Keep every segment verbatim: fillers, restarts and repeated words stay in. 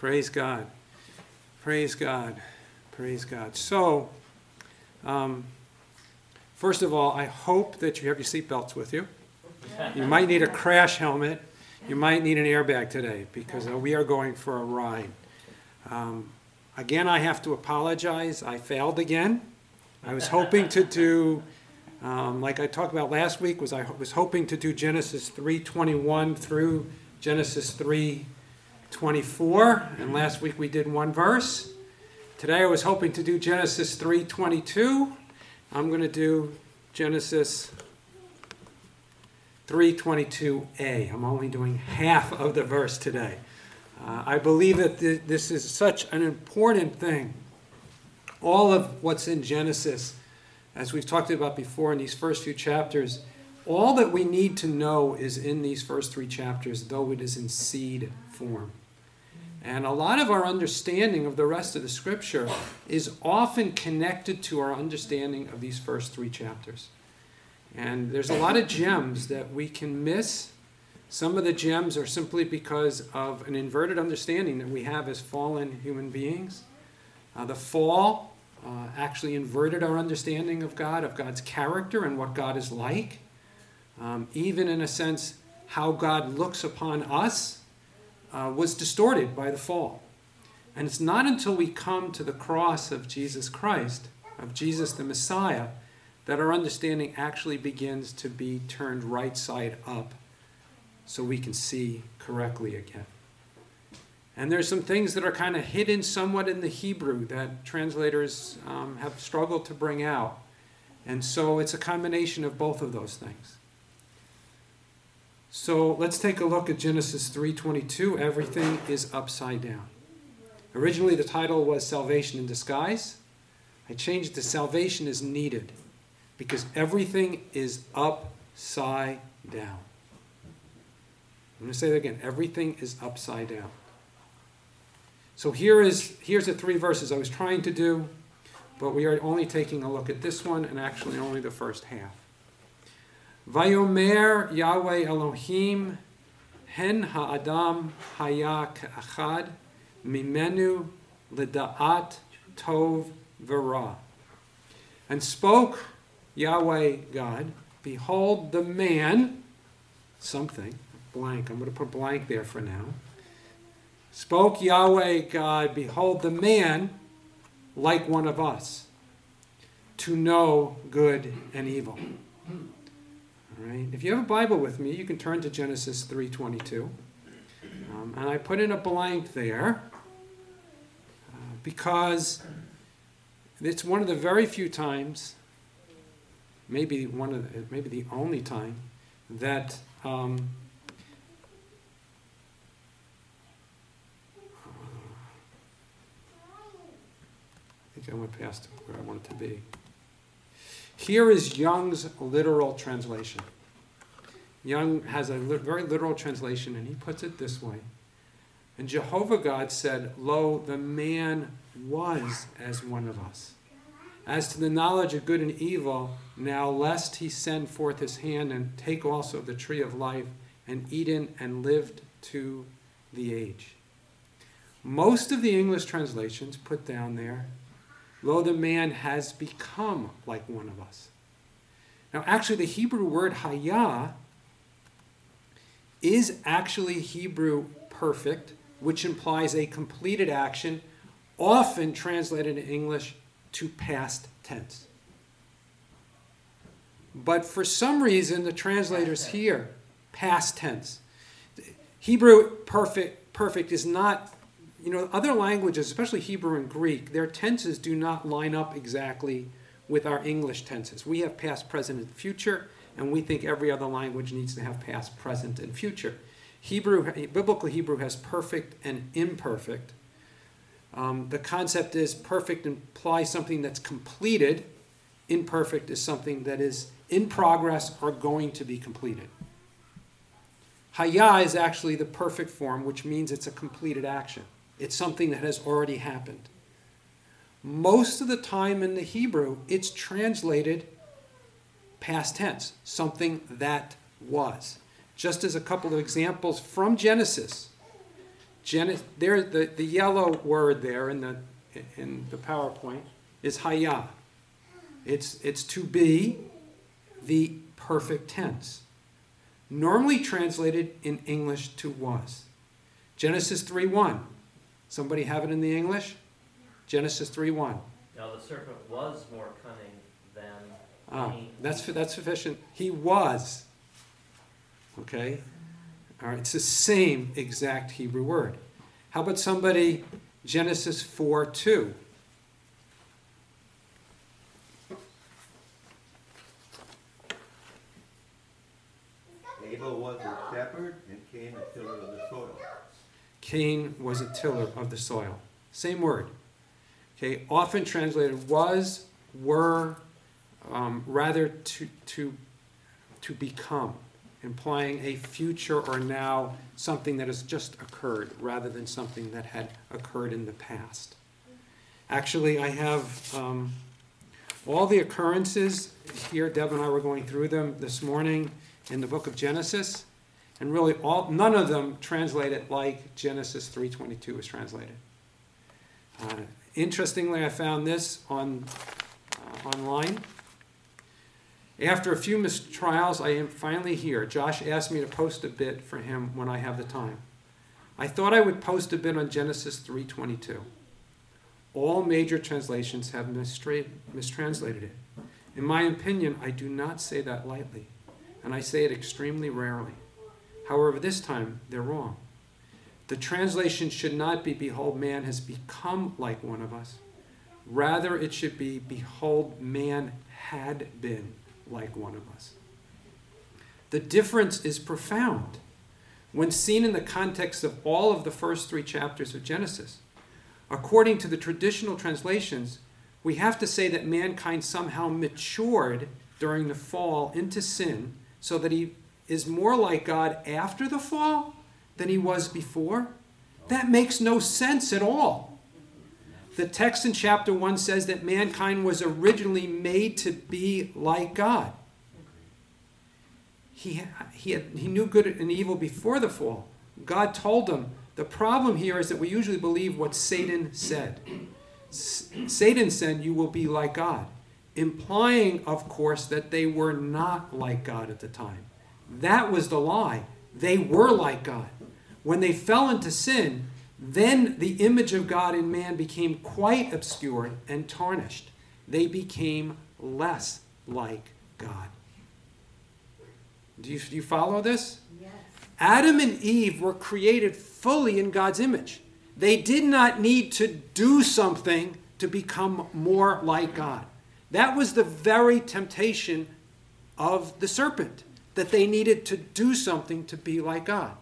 Praise God. Praise God. Praise God. So, um, first of all, I hope that you have your seatbelts with you. You might need a crash helmet. You might need an airbag today because uh, we are going for a ride. Um, again, I have to apologize. I failed again. I was hoping to do, um, like I talked about last week, was I was hoping to do Genesis three twenty-one through Genesis three twenty-four, and last week we did one verse. Today I was hoping to do Genesis three twenty-two. I'm going to do Genesis three twenty-two a. I'm only doing half of the verse today. Uh, I believe that th- this is such an important thing. All of what's in Genesis, as we've talked about before in these first few chapters, all that we need to know is in these first three chapters, though it is in seed form. And a lot of our understanding of the rest of the scripture is often connected to our understanding of these first three chapters. And there's a lot of gems that we can miss. Some of the gems are simply because of an inverted understanding that we have as fallen human beings. Uh, the fall uh, actually inverted our understanding of God, of God's character and what God is like. Um, even in a sense, how God looks upon us uh, was distorted by the fall. And it's not until we come to the cross of Jesus Christ, of Jesus the Messiah, that our understanding actually begins to be turned right side up so we can see correctly again. And there's some things that are kind of hidden somewhat in the Hebrew that translators um, have struggled to bring out. And so it's a combination of both of those things. So let's take a look at Genesis three twenty-two. Everything is upside down. Originally the title was Salvation in Disguise. I changed it to Salvation is Needed, because everything is upside down. I'm going to say that again. Everything is upside down. So here is here's the three verses I was trying to do, but we are only taking a look at this one and actually only the first half. Vayomer Yahweh Elohim hen ha'adam haya ka'achad mimenu l'da'at tov v'ra. And spoke Yahweh God, behold the man, something, blank, I'm going to put blank there for now. Spoke Yahweh God, behold the man like one of us, to know good and evil. All right. If you have a Bible with me, you can turn to Genesis three twenty-two. Um, and I put in a blank there uh, because it's one of the very few times, maybe one of the, maybe the only time, that um, I think I went past where I wanted to be. Here is Young's literal translation. Young has a li- very literal translation, and he puts it this way. And Jehovah God said, Lo, the man was as one of us. As to the knowledge of good and evil, now lest he send forth his hand and take also of the tree of life and eat in and lived to the age. Most of the English translations put down there, Lo, the man has become like one of us. Now, actually, the Hebrew word haya is actually Hebrew perfect, which implies a completed action, often translated in English to past tense. But for some reason, the translators here, past tense. Hebrew perfect, perfect is not, you know, other languages, especially Hebrew and Greek, their tenses do not line up exactly with our English tenses. We have past, present, and future, and we think every other language needs to have past, present, and future. Hebrew, biblical Hebrew has perfect and imperfect. Um, the concept is perfect implies something that's completed. Imperfect is something that is in progress or going to be completed. Haya is actually the perfect form, which means it's a completed action. It's something that has already happened. Most of the time in the Hebrew, it's translated past tense, something that was. Just as a couple of examples from Genesis, Genesis, there, the, the yellow word there in the, in the PowerPoint is haya. It's, it's to be, the perfect tense. Normally translated in English to was. Genesis three one. Somebody have it in the English? Genesis three one. Now the serpent was more cunning than Ah, any. that's, that's sufficient. He was. Okay? All right, it's the same exact Hebrew word. How about somebody, Genesis four two? Abel was a shepherd and Cain a tiller of the soil. Cain was a tiller of the soil. Same word. Okay, often translated was, were, um, rather to, to, to become, implying a future or now, something that has just occurred, rather than something that had occurred in the past. Actually, I have um, all the occurrences here. Deb and I were going through them this morning in the book of Genesis, and really all none of them translate it like Genesis three twenty-two is translated. Uh, interestingly, I found this on uh, online. After a few mistrials, I am finally here. Josh asked me to post a bit for him when I have the time. I thought I would post a bit on Genesis three twenty-two. All major translations have mistra- mistranslated it. In my opinion, I do not say that lightly, and I say it extremely rarely. However, this time, they're wrong. The translation should not be, behold, man has become like one of us. Rather, it should be, behold, man had been like one of us. The difference is profound when seen in the context of all of the first three chapters of Genesis. According to the traditional translations, we have to say that mankind somehow matured during the fall into sin so that he is more like God after the fall than he was before. That makes no sense at all. The text in chapter one says that mankind was originally made to be like God. He, he, had, he knew good and evil before the fall. God told him, the problem here is that we usually believe what Satan said. S- Satan said, you will be like God, implying, of course, that they were not like God at the time. That was the lie. They were like God. When they fell into sin, then the image of God in man became quite obscured and tarnished. They became less like God. Do you, do you follow this? Yes. Adam and Eve were created fully in God's image. They did not need to do something to become more like God. That was the very temptation of the serpent, that they needed to do something to be like God.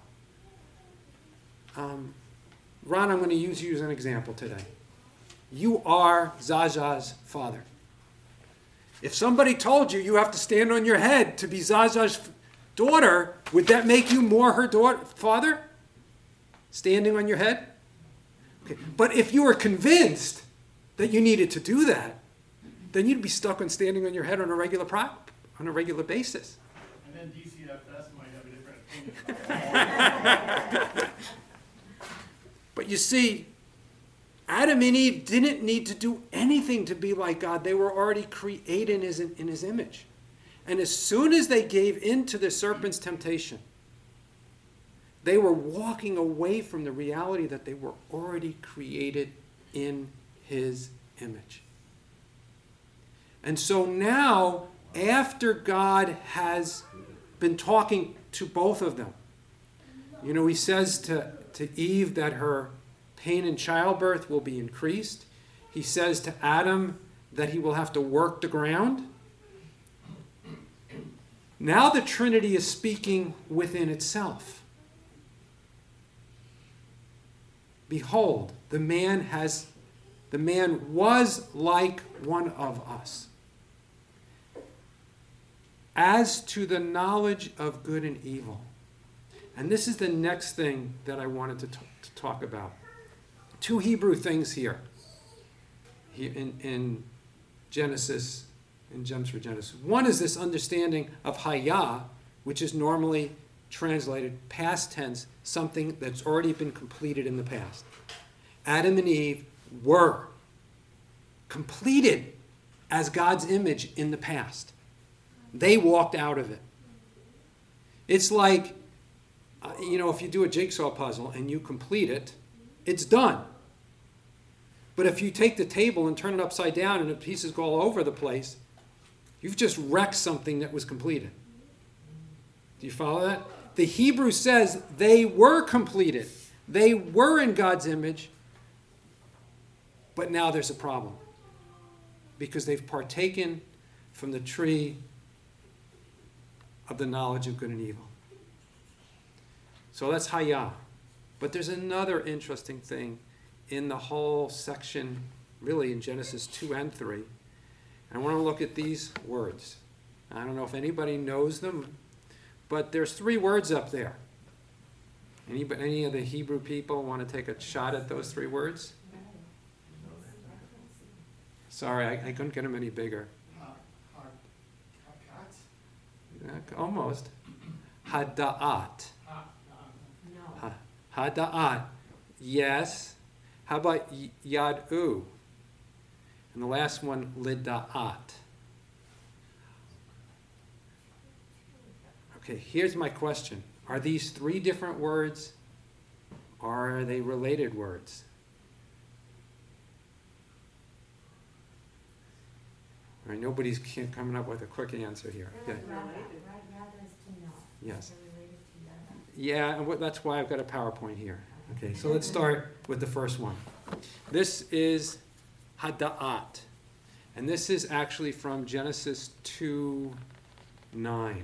Um, Ron, I'm going to use you as an example today. You are Zaza's father. If somebody told you you have to stand on your head to be Zaza's daughter, would that make you more her daughter, father? Standing on your head? Okay. But if you were convinced that you needed to do that, then you'd be stuck on standing on your head on a regular pro- on a regular basis. And then D C F S might have a different opinion. But you see, Adam and Eve didn't need to do anything to be like God. They were already created in his, in his image. And as soon as they gave in to the serpent's temptation, they were walking away from the reality that they were already created in his image. And so now, after God has been talking to both of them, you know, he says to, to Eve that her pain in childbirth will be increased. He says to Adam that he will have to work the ground. Now the Trinity is speaking within itself. Behold, the man has, the man was like one of us. As to the knowledge of good and evil. And this is the next thing that I wanted to, t- to talk about. Two Hebrew things here, here in, in Genesis, in Gems for Genesis. One is this understanding of Hayah, which is normally translated past tense something that's already been completed in the past. Adam and Eve were completed as God's image in the past. They walked out of it. It's like, uh, you know, if you do a jigsaw puzzle and you complete it, it's done. But if you take the table and turn it upside down and the pieces go all over the place, you've just wrecked something that was completed. Do you follow that? The Hebrew says they were completed. They were in God's image, but now there's a problem because they've partaken from the tree of the knowledge of good and evil. So that's Hayah. But there's another interesting thing in the whole section, really in Genesis two and three. And I want to look at these words. I don't know if anybody knows them, but there's three words up there. Any, any of the Hebrew people want to take a shot at those three words? Sorry, I, I couldn't get them any bigger. Ha- ha- hakat? Uh, Almost. Hada'at. Ha- Ha- Hada'at. Yes. How about y- yad'u? And the last one, lida'at. Okay, here's my question. Are these three different words, or are they related words? All right, nobody's ca- coming up with a quick answer here. Okay. Yes. Yeah, and what, that's why I've got a PowerPoint here. Okay, so let's start with the first one. This is Hada'at. And this is actually from Genesis two nine.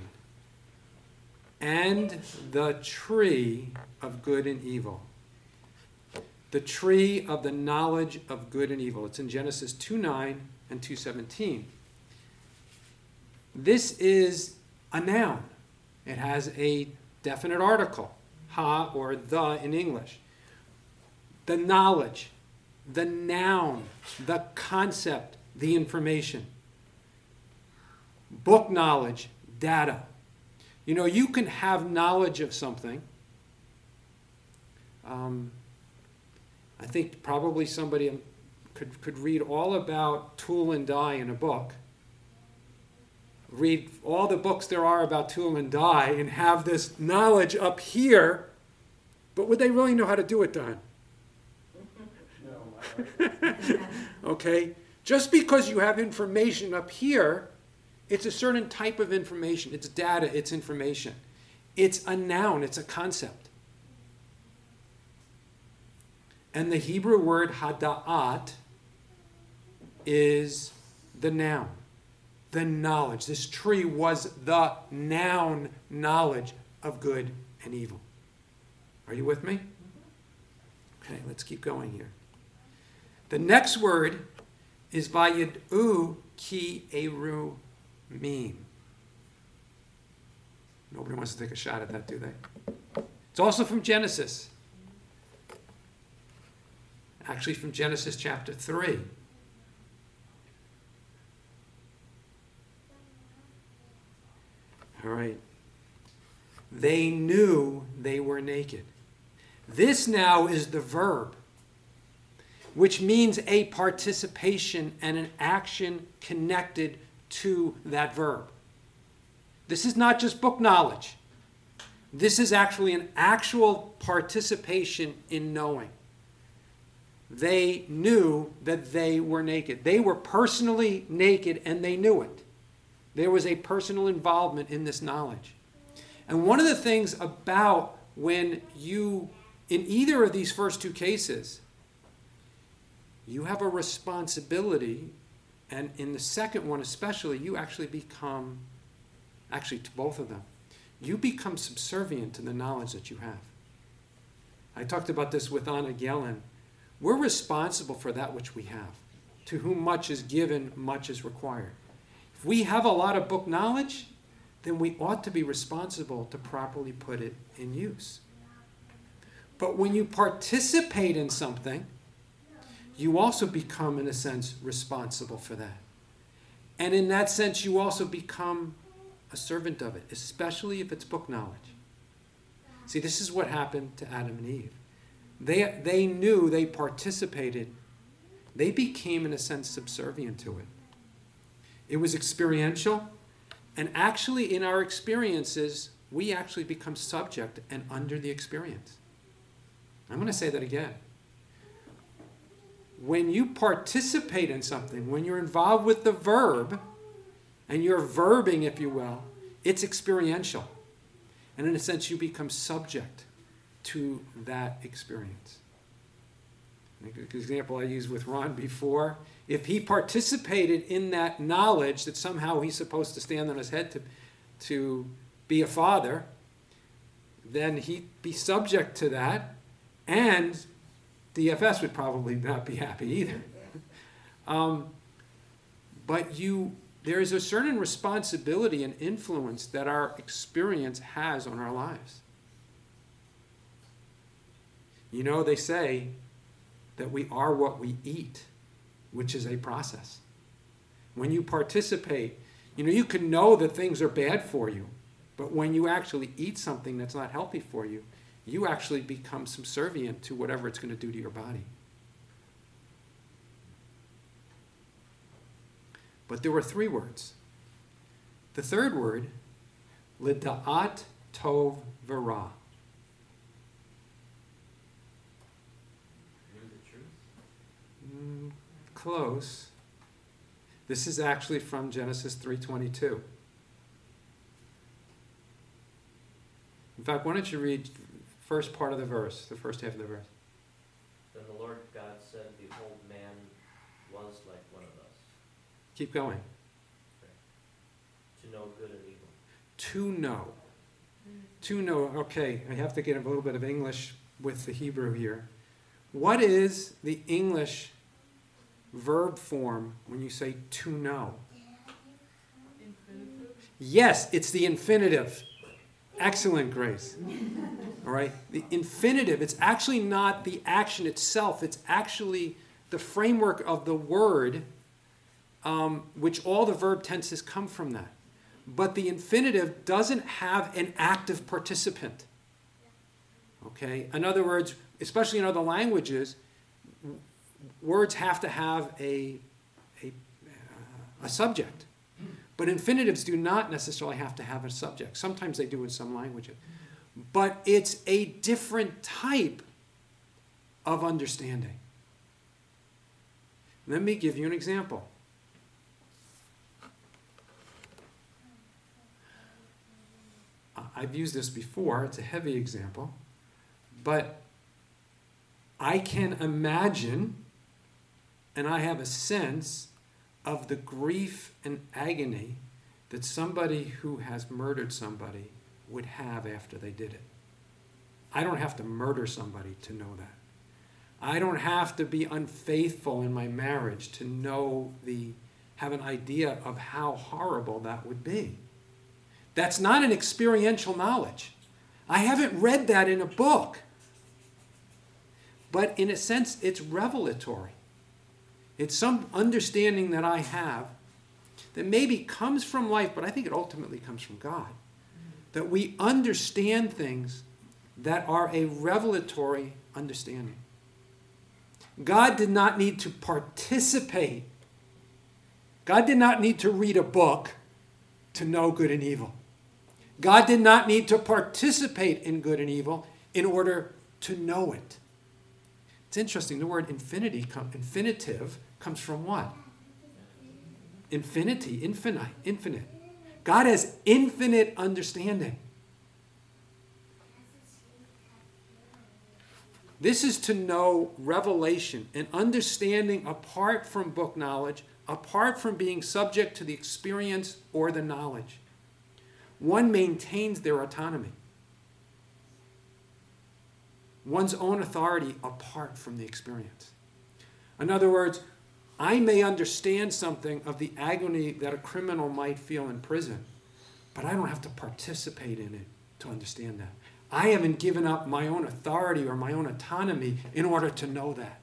And the tree of good and evil. The tree of the knowledge of good and evil. It's in Genesis two nine and two seventeen. This is a noun. It has a definite article, ha or the in English. The knowledge, the noun, the concept, the information. Book knowledge, data. You know, you can have knowledge of something. Um, I think probably somebody could, could read all about tool and die in a book. Read all the books there are about tool and die and have this knowledge up here, but would they really know how to do it, Don? No, I- Okay? Just because you have information up here, it's a certain type of information. It's data, it's information. It's a noun, it's a concept. And the Hebrew word hada'at is the noun, the knowledge. This tree was the noun knowledge of good and evil. Are you with me? Okay, let's keep going here. The next word is vayid'u ki eru mim. Nobody wants to take a shot at that, do they? It's also from Genesis. Actually from Genesis chapter three. All right. They knew they were naked. This now is the verb, which means a participation and an action connected to that verb. This is not just book knowledge. This is actually an actual participation in knowing. They knew that they were naked. They were personally naked and they knew it. There was a personal involvement in this knowledge. And one of the things about when you, in either of these first two cases, you have a responsibility, and in the second one especially, you actually become, actually to both of them, you become subservient to the knowledge that you have. I talked about this with Anna Gellin. We're responsible for that which we have. To whom much is given, much is required. If we have a lot of book knowledge, then we ought to be responsible to properly put it in use. But when you participate in something, you also become, in a sense, responsible for that. And in that sense, you also become a servant of it, especially if it's book knowledge. See, this is what happened to Adam and Eve. They, they knew, they participated. They became, in a sense, subservient to it. It was experiential. And actually, in our experiences, we actually become subject and under the experience. I'm going to say that again. When you participate in something, when you're involved with the verb, and you're verbing, if you will, it's experiential. And in a sense, you become subject to that experience. An example I used with Ron before, if he participated in that knowledge that somehow he's supposed to stand on his head to, to be a father, then he'd be subject to that, and D F S would probably not be happy either. Um, but you, there is a certain responsibility and influence that our experience has on our lives. You know, they say that we are what we eat, which is a process. When you participate, you know, you can know that things are bad for you, but when you actually eat something that's not healthy for you, you actually become subservient to whatever it's going to do to your body. But there were three words. The third word, lida'at tov v'ra. Knew the truth? Mm, close. This is actually from Genesis three twenty-two. In fact, why don't you read first part of the verse, the first half of the verse. Then the Lord God said, behold, man was like one of us, Keep going. to know good and evil. To know. To know. Okay, I have to get a little bit of English with the Hebrew here. What is the English verb form when you say to know? Infinitive. Yes, it's the infinitive. Excellent, Grace. All right? The infinitive, it's actually not the action itself. It's actually the framework of the word, um, which all the verb tenses come from that. But the infinitive doesn't have an active participant. Okay? In other words, especially in other languages, w- words have to have a, a, uh, a subject. But infinitives do not necessarily have to have a subject. Sometimes they do in some languages. But it's a different type of understanding. Let me give you an example. I've used this before. It's a heavy example. But I can imagine, and I have a sense of the grief and agony that somebody who has murdered somebody would have after they did it. I don't have to murder somebody to know that. I don't have to be unfaithful in my marriage to know the, have an idea of how horrible that would be. That's not an experiential knowledge. I haven't read that in a book. But in a sense, it's revelatory. It's some understanding that I have that maybe comes from life, but I think it ultimately comes from God. That we understand things that are a revelatory understanding. God did not need to participate. God did not need to read a book to know good and evil. God did not need to participate in good and evil in order to know it. It's interesting, the word infinity, infinitive comes from what? Infinity, infinite, infinite. God has infinite understanding. This is to know revelation and understanding apart from book knowledge, apart from being subject to the experience or the knowledge. One maintains their autonomy. One's own authority apart from the experience. In other words, I may understand something of the agony that a criminal might feel in prison, but I don't have to participate in it to understand that. I haven't given up my own authority or my own autonomy in order to know that.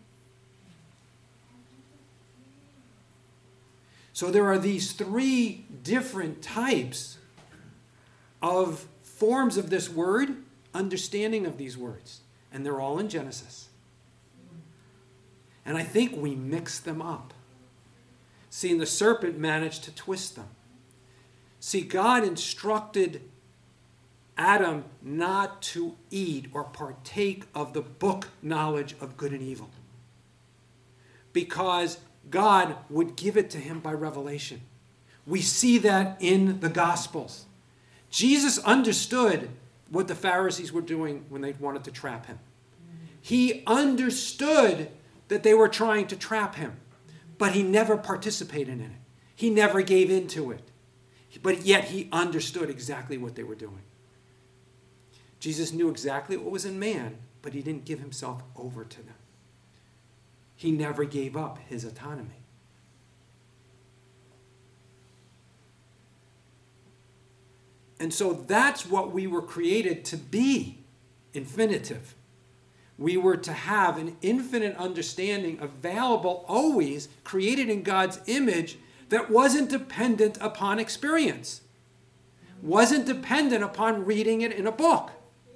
So there are these three different types of forms of this word, understanding of these words, and they're all in Genesis. And I think we mix them up. See, and the serpent managed to twist them. See, God instructed Adam not to eat or partake of the book knowledge of good and evil, because God would give it to him by revelation. We see that in the Gospels. Jesus understood what the Pharisees were doing when they wanted to trap him. He understood that they were trying to trap him, but he never participated in it. He never gave in to it. But yet he understood exactly what they were doing. Jesus knew exactly what was in man, but he didn't give himself over to them. He never gave up his autonomy. And so that's what we were created to be, infinitive. We were to have an infinite understanding available always, created in God's image, that wasn't dependent upon experience, wasn't dependent upon reading it in a book.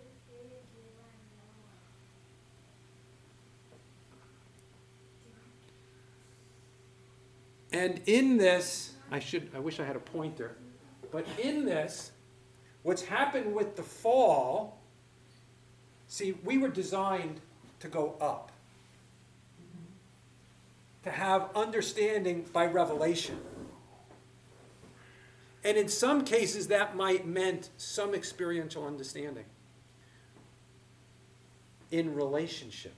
And in this, I should, I wish I had a pointer, but in this, what's happened with the fall, see, we were designed to go up, to have understanding by revelation. And in some cases, that might meant some experiential understanding in relationship.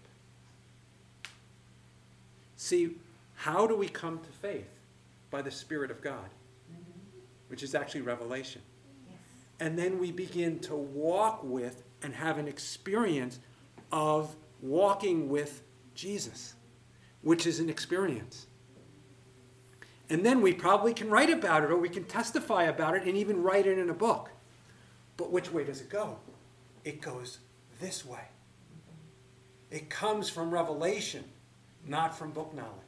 See, how do we come to faith? By the Spirit of God, which is actually revelation. Yes. And then we begin to walk with and have an experience of walking with Jesus, which is an experience. And then we probably can write about it, or we can testify about it and even write it in a book. But which way does it go? It goes this way. It comes from revelation, not from book knowledge.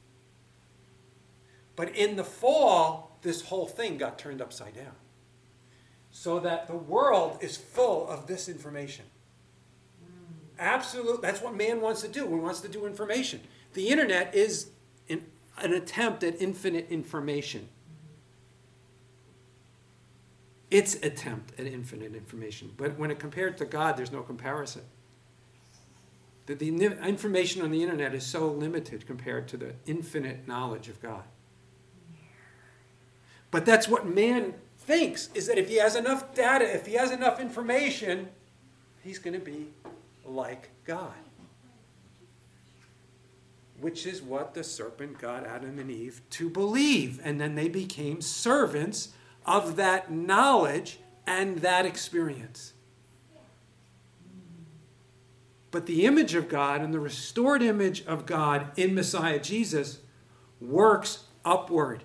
But in the fall, this whole thing got turned upside down. So that the world is full of this information. Absolutely. That's what man wants to do. He wants to do information. The internet is an, an attempt at infinite information. Its attempt at infinite information. But when it compared to God, there's no comparison. The, the information on the internet is so limited compared to the infinite knowledge of God. But that's what man thinks, is that if he has enough data, if he has enough information, he's going to be like God. Which is what the serpent got Adam and Eve to believe. And then they became servants of that knowledge and that experience. But the image of God and the restored image of God in Messiah Jesus works upward.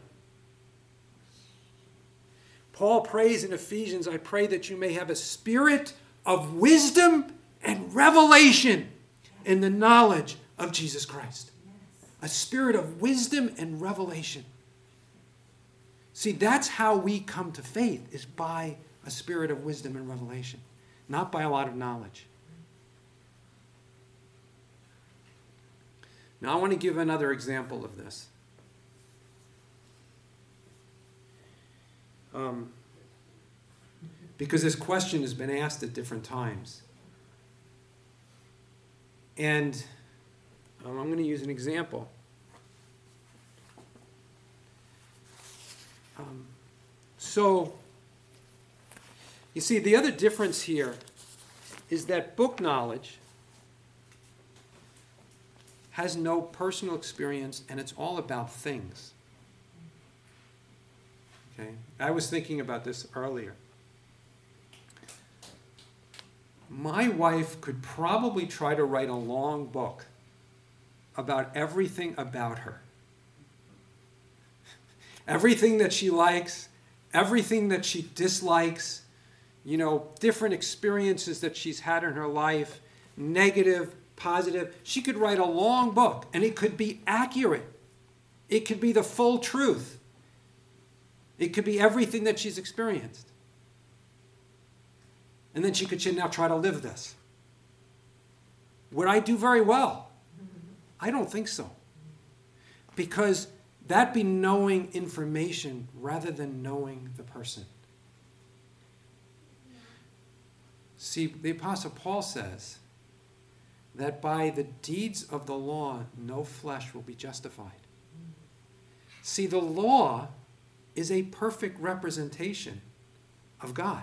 Paul prays in Ephesians, I pray that you may have a spirit of wisdom and revelation in the knowledge of Jesus Christ. A spirit of wisdom and revelation. See, that's how we come to faith, is by a spirit of wisdom and revelation, not by a lot of knowledge. Now, I want to give another example of this. Um, because this question has been asked at different times. And um, I'm going to use an example. Um, so, you see, the other difference here is that book knowledge has no personal experience, and it's all about things. Okay? I was thinking about this earlier. My wife could probably try to write a long book about everything about her. Everything that she likes, everything that she dislikes, you know, different experiences that she's had in her life, negative, positive. She could write a long book, and it could be accurate. It could be the full truth. It could be everything that she's experienced. And then she could say, now try to live this. Would I do very well? I don't think so. Because that'd be knowing information rather than knowing the person. See, the Apostle Paul says that by the deeds of the law, no flesh will be justified. See, the law is a perfect representation of God.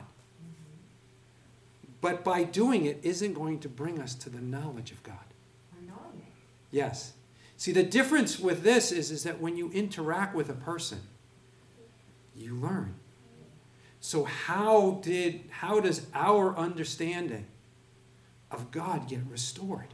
But by doing it isn't going to bring us to the knowledge of God. Or knowing it. Yes. See, the difference with this is, is that when you interact with a person, you learn. So how did how does our understanding of God get restored?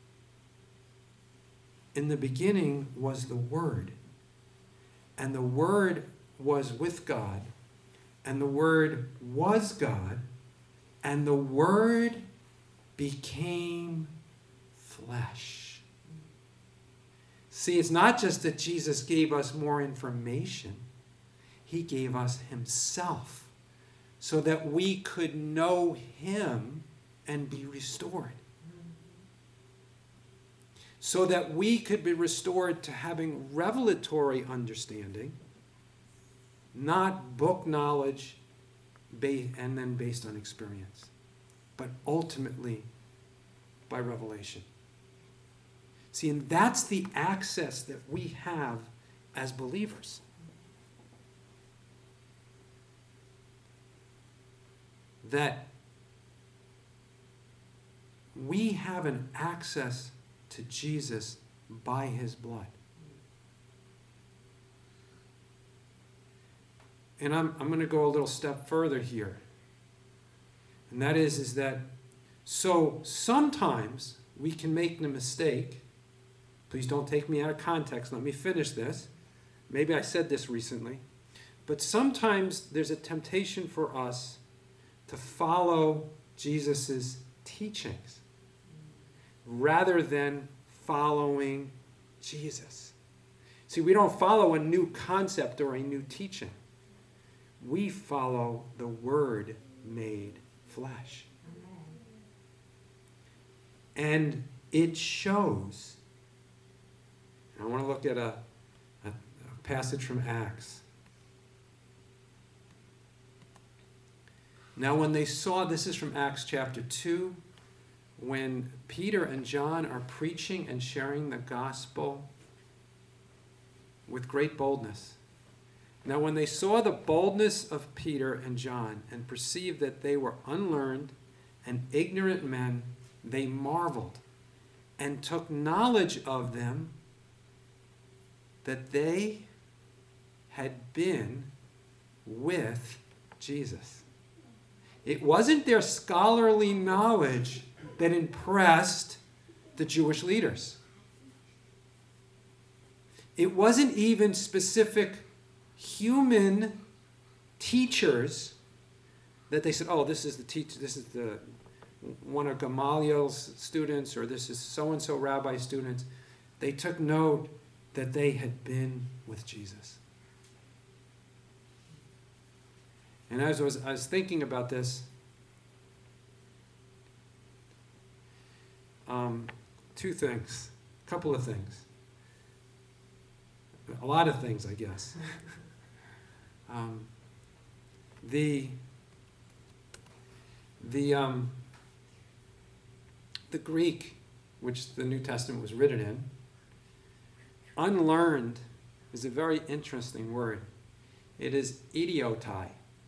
In the beginning was the Word, and the Word was with God, and the Word was God, and the Word became flesh. See, it's not just that Jesus gave us more information. He gave us himself so that we could know him and be restored. So that we could be restored to having revelatory understanding, not book knowledge and then based on experience, but ultimately by revelation. See, and that's the access that we have as believers. That we have an access to Jesus by his blood. And I'm, I'm going to go a little step further here. And that is, is that, so sometimes we can make the mistake. Please don't take me out of context. Let me finish this. Maybe I said this recently. But sometimes there's a temptation for us to follow Jesus' teachings rather than following Jesus. See, we don't follow a new concept or a new teaching. We follow the Word made flesh. And it shows. I want to look at a, a, a passage from Acts. Now when they saw, this is from Acts chapter two, when Peter and John are preaching and sharing the gospel with great boldness. Now when they saw the boldness of Peter and John and perceived that they were unlearned and ignorant men, they marveled and took knowledge of them that they had been with Jesus. It wasn't their scholarly knowledge that impressed the Jewish leaders. It wasn't even specific human teachers that they said, oh, this is the teacher, this is the one of Gamaliel's students, or this is so-and-so rabbi students. They took note that they had been with Jesus. And as I was, I was thinking about this, um, two things, a couple of things. A lot of things, I guess. um, the the um, the Greek, which the New Testament was written in, unlearned is a very interesting word. It is idiotai.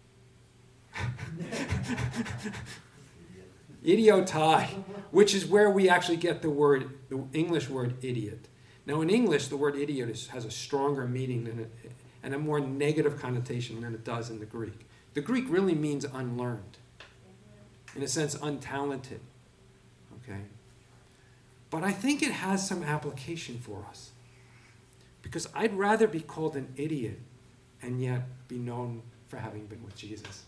Idiotai, which is where we actually get the word, the English word idiot. Now in English, the word idiot is, has a stronger meaning than it, and a more negative connotation than it does in the Greek. The Greek really means unlearned. In a sense, untalented. Okay? But I think it has some application for us. Because I'd rather be called an idiot and yet be known for having been with Jesus.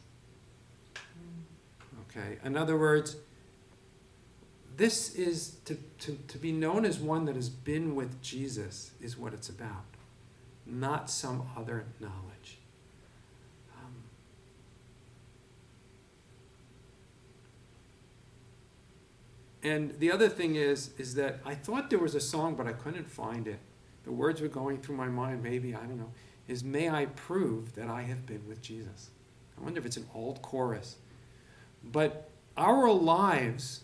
Okay? In other words, this is to, to, to be known as one that has been with Jesus is what it's about, not some other knowledge. Um, And the other thing is, is that I thought there was a song, but I couldn't find it. The words were going through my mind, maybe, I don't know, is "May I prove that I have been with Jesus." I wonder if it's an old chorus. But our lives,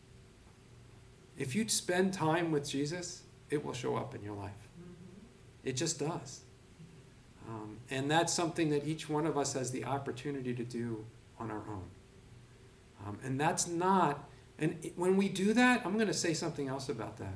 if you spend time with Jesus, it will show up in your life. It just does. Um, and that's something that each one of us has the opportunity to do on our own. Um, and that's not, and it, when we do that, I'm going to say something else about that.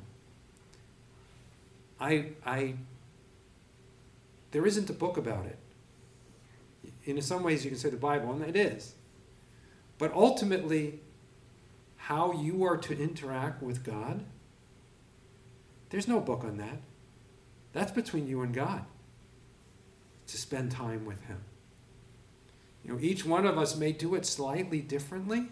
I, I, there isn't a book about it. In some ways you can say the Bible, and it is. But ultimately, how you are to interact with God, there's no book on that. That's between you and God, to spend time with Him. You know, each one of us may do it slightly differently,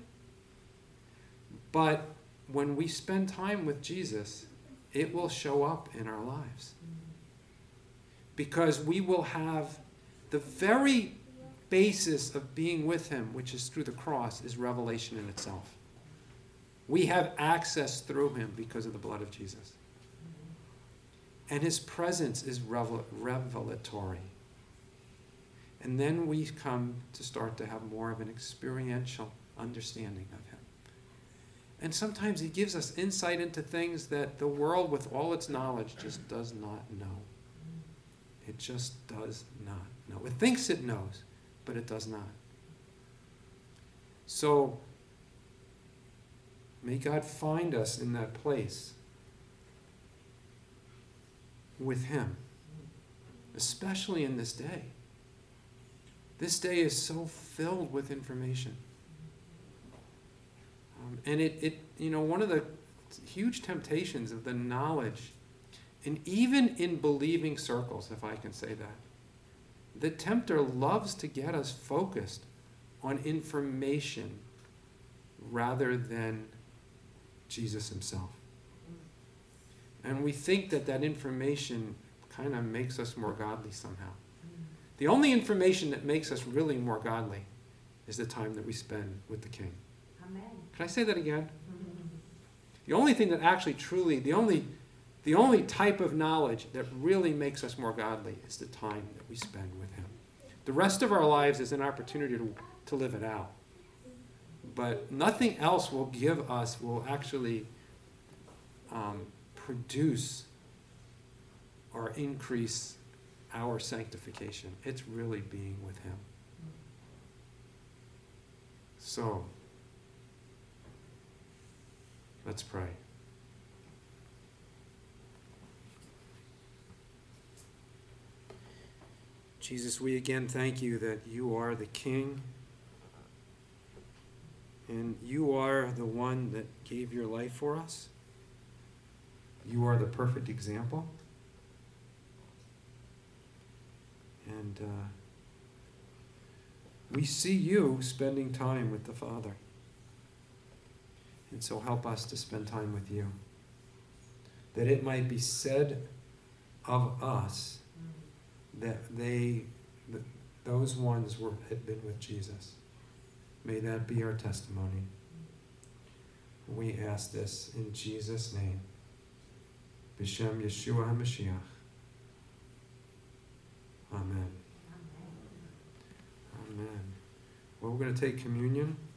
but when we spend time with Jesus, it will show up in our lives. Because we will have the very basis of being with Him, which is through the cross, is revelation in itself. We have access through Him because of the blood of Jesus. And His presence is revel- revelatory. And then we come to start to have more of an experiential understanding of Him. And sometimes He gives us insight into things that the world, with all its knowledge, just does not know. It just does not know. It thinks it knows, but it does not. So, may God find us in that place with Him, especially in this day. This day is so filled with information. Um, and it, it, you know, one of the huge temptations of the knowledge, and even in believing circles, if I can say that, the tempter loves to get us focused on information rather than Jesus Himself. And we think that that information kind of makes us more godly somehow. The only information that makes us really more godly is the time that we spend with the King. Amen. Can I say that again? The only thing that actually truly, the only, the only type of knowledge that really makes us more godly is the time that we spend with Him. The rest of our lives is an opportunity to, to live it out. But nothing else will give us, will actually um, produce or increase our sanctification. It's really being with Him. So, let's pray. Jesus, we again thank You that You are the King, and You are the one that gave Your life for us. You are the perfect example. And uh, we see You spending time with the Father. And so help us to spend time with You, that it might be said of us that they, that those ones were had been with Jesus. May that be our testimony. We ask this in Jesus' name. B'Shem Yeshua HaMashiach. Amen. Amen. Well, we're going to take communion.